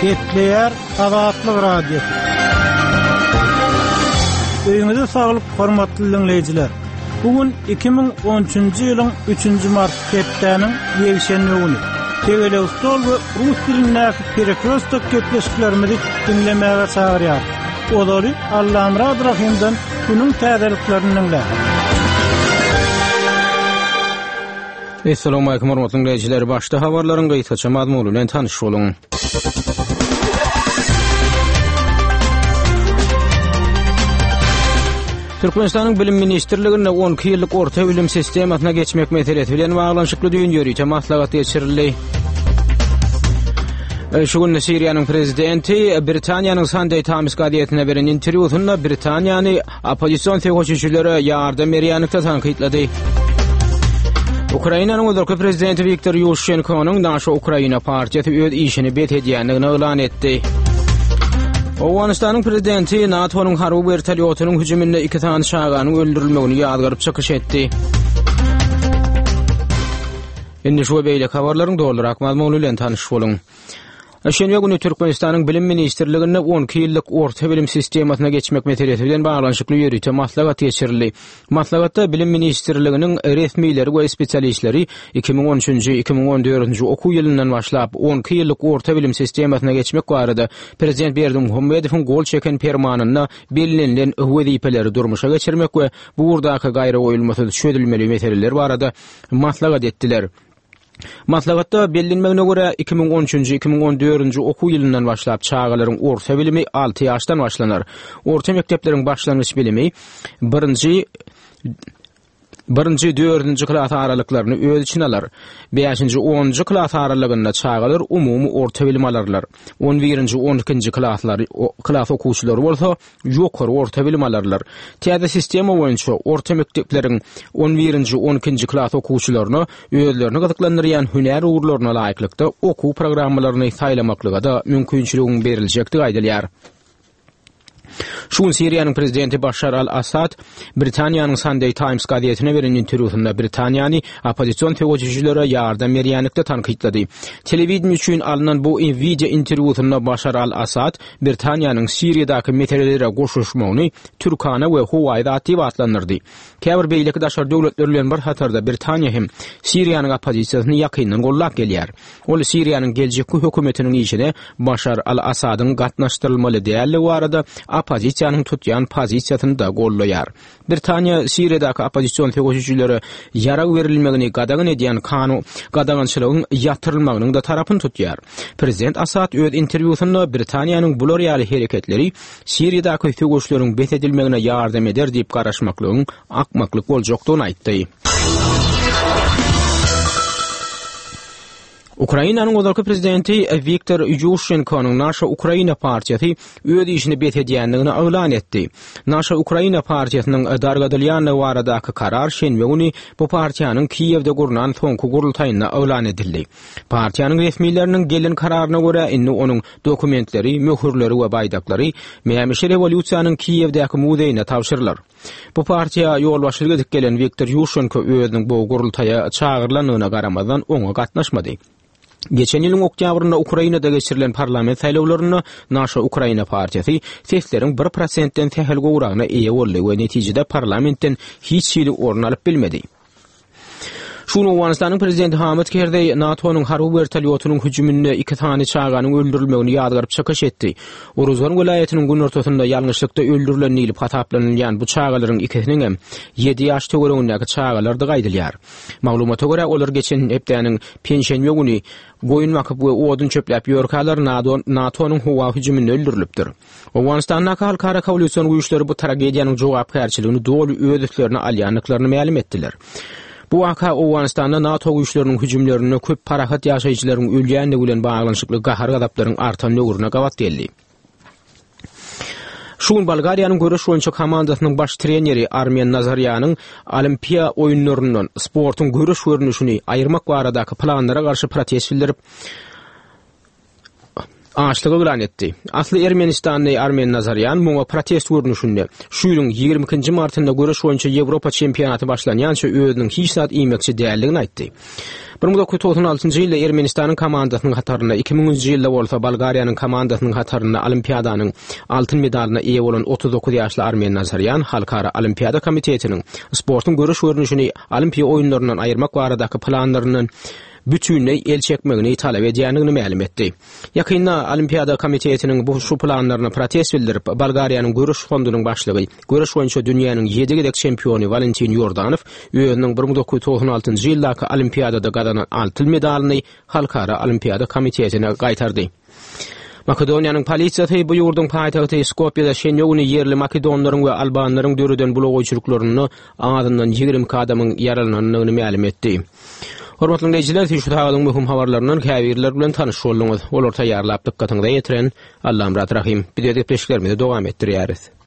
Getleyer Azatlyk Radiosu. Öýüňize saglyk, hormatly dinleýijiler. Bugün 2013-nji ýylyň 3-nji mart hepdeniň ýegişenli güni. Tegele stol we rus dilindäki perekrostok ketleşiklerimizi dinlemäge çagyrýar. Olary Allah'ım Rahimden günüň täzeliklerini dinleýär. Assalamu alaykum hormatly dinleýijiler. Başda habarlaryň gaýtaça mazmuny bilen tanyş boluň. Türkmenistanyň bilim ministrliginde 12 ýyllyk orta bilim sistemasyna geçmek meselesi bilen baglanşykly düýün ýörüýte maslahat geçirildi. Şu gün Siriýanyň prezidenti Britaniýanyň Sunday Times gazetine beren interwýusynda Britaniýany opozisiýon tegoşçylary ýardam berýänlikde tankytlady. Ukrainanyň öňki prezidenti Viktor Ýushchenko'nyň Naşa Ukraina partiýasy öz işini betedýänligini elan etdi. Awganistanyň prezidenti NATO'nun harby vertolyotynyň hüjüminde 2 tane şaganyň öldürilmegini ýadgaryp çykyş etdi. Indi şu beýle habarlaryň doldurak mazmuny bilen tanyş boluň. Şenýe güni Türkmenistanyň bilim ministrliginde 12 ýyllyk orta bilim sistemasyna geçmek meselesi bilen baglanşykly ýörüýte maslahat geçirildi. Maslahatda bilim ministrliginiň resmiýleri we spesialistleri 2013-2014-nji okuw ýylyndan başlap 12 ýyllyk orta bilim sistemasyna geçmek barada Prezident Berdimuhammedowyň gol çeken permanyna bellenlen wezipeleri durmuşa geçirmek we bu urdaky gaýra goýulmasy çözülmeli meseleler barada maslahat etdiler. Maslahatda bellenmegine göre 2013-2014-nji okuw ýylyndan başlap çağalaryň orta bilimi 6 ýaşdan başlanar. Orta mektepleriň başlangyç bilimi 1-nji 4-nji klas aralyklaryny öz içine alar. 5-nji 10-njy klas aralygynda çağalar umumy orta bilim alarlar. 11-nji 12-nji klas okuwçylary bolsa ýokary orta bilim alarlar. Täze sistema boýunça orta mektepleriň 11-nji 12-nji klas okuwçylaryny özlerini gyzyklandyrýan hüner uğurlaryna laýyklykda okuw programmalaryny saýlamaklyga da mümkinçiligin beriljekdi aýdylýar. Şu Siriýanyň prezidenti Bashar al-Assad Britaniýanyň Sunday Times gazetine beren interwýusynda Britaniýany opozisiýon tegoşçylary ýardam berýänlikde tankytlady. Telewizion üçin alynan bu video interwýusynda Bashar al-Assad Britaniýanyň Siriýadaky meselelere goşuşmagyny Türkana we Huwaýda atyp atlandyrdy. Käbir beýleki daşar döwletler bilen bir hatarda Britaniýa hem Siriýanyň opozisiýasyny ýakyndan gollap gelýär. Ol Siriýanyň geljekki hökümetiniň işine Bashar al-Assadyň gatnaşdyrylmaly däli barada opozisiýanyň tutýan pozisiýasyny da gollaýar. Britaniýa Siriýadaky opozisiýon tegoşçylary ýarag berilmegini gadagan edýän gadagançylygyň ýatyrylmagynyň da tarapyny tutýar. Prezident Assad öz interwýusynda Britaniýanyň bu ýaly hereketleri Siriýadaky tegoşçylaryň betedilmegine ýardam eder diýip garaşmaklygyň akmaklyk boljakdygyny aýtdy. Ukrainanyň öňki prezidenti Viktor Ýushchenko'nyň Naşa Ukraina partiýasy öz işini betedýänligini elan etdi. Naşa Ukraina partiýasynyň dargadylýany baradaky karar şenbe güni bu partiýanyň Kiýewde gurulan soňky gurultaýyna elan edildi. Partiýanyň resmiýetleriniň gelen kararyna görä indi onuň dokumentleri, möhürleri we baýdaklary Meýemişe rewolýusiýanyň Kiýewdäki muzeýine tapşyrylar. Bu partiýa ýolbaşçylyk edip gelen Viktor Ýushchenko özüniň bu gurultaýa çağırylanyna garamazdan oňa gatnaşmady. Geçen ýylyň oktýabrynda Ukrainada geçirilen parlament saýlawlaryna Naşa Ukraina partiýasy sesleriň 1%-den tähel gowragyna eýe boldy we netijede parlamentden hiç ýyly orun alyp bilmedi. Şunu Awganistanyň prezidenti Hamid Karzai NATO'nun harby vertolyotynyň hüjüminde 2 tane çağanyň öldürilmegini ýadgaryp çykyş etdi. Uruzgan welaýatynyň gün ortasynda ýalňyşlykda öldürilen diýilip hataplanylýan bu çağalaryň ikisiniň hem 7 ýaş töweregindäki çağalardy gaýdylýar. Maglumata görä olar geçen hepdeniň pensiýa güni goýun wakyp we odun çöpläp ýörkäler NATO'nun howa hüjüminde öldürilipdir. Awganistanyň halkara koalisiýon güýçleri bu tragediýanyň jogapkärçiligini dolu öýdüklerini alýanlyklaryny ma'lum etdiler. Bu waka Awganistanda NATO güýçleriniň hüjümlerine köp parahat ýaşaýjylaryň ölýänligi bilen baglanşykly gahar gadaplaryň artan nöwrüne gawat geldi. Şun Bulgariýanyň görüş boýunça komandasynyň baş treneri Armen Nazarýanyň Olimpiýa oýunlaryndan sportyň görüş görnüşini aýyrmak baradaky planlara garşy protest bildirip aşlygy elan etdi. Asly Ermenistanly Armen Nazaryan muňa protest görnüşinde şu ýylyň 22-nji martynda göreş boýunça Ýewropa çempionaty başlanýança özüniň hiç zat iýmekçi däldigini aýtdy. 1996-njy ýylda Ermenistanyň komandasynyň hataryna 2000-nji ýylda bolsa Bolgariýanyň komandasynyň hataryna olimpiadanyň altyn medalyna eýe bolan 39 ýaşly Armen Nazaryan Halkara Olimpiada Komitetiniň sportyň göreş görnüşini Olimpiýa oýunlaryndan aýyrmak baradaky planlarynyň bütünlüğü el çekmegini talep edýändigini ma'lum etdi. Ýakynda Olimpiada Komitetiniň bu şu planlaryna protest bildirip Bolgariýanyň Göreş fondunyň başlygy, göreş boýunça dünýäniň 7 gedek çempiony Valentin Yordanow özüniň 1996-njy ýyldaky Olimpiadada gadanan altyn medalyny Halkara Olimpiada Komitetine gaýtardy. Makedoniýanyň polisiýasy bu ýurdun paýtagty Skopje'de şeň ýöňüni yerli makedonlaryň we albanlaryň dörüden bulogoýçylyklaryny adyndan 20 adamyň ýaralanynyny ma'lum etdi. Hormatly dinleyijiler, şu taýyanyň möhüm habarlarynyň käbirler bilen tanyş bolduňyz. Olar taýýarlap dykkatyňyza ýetiren Allahym rahim. Bize de peşlerimizi dowam etdirýäris.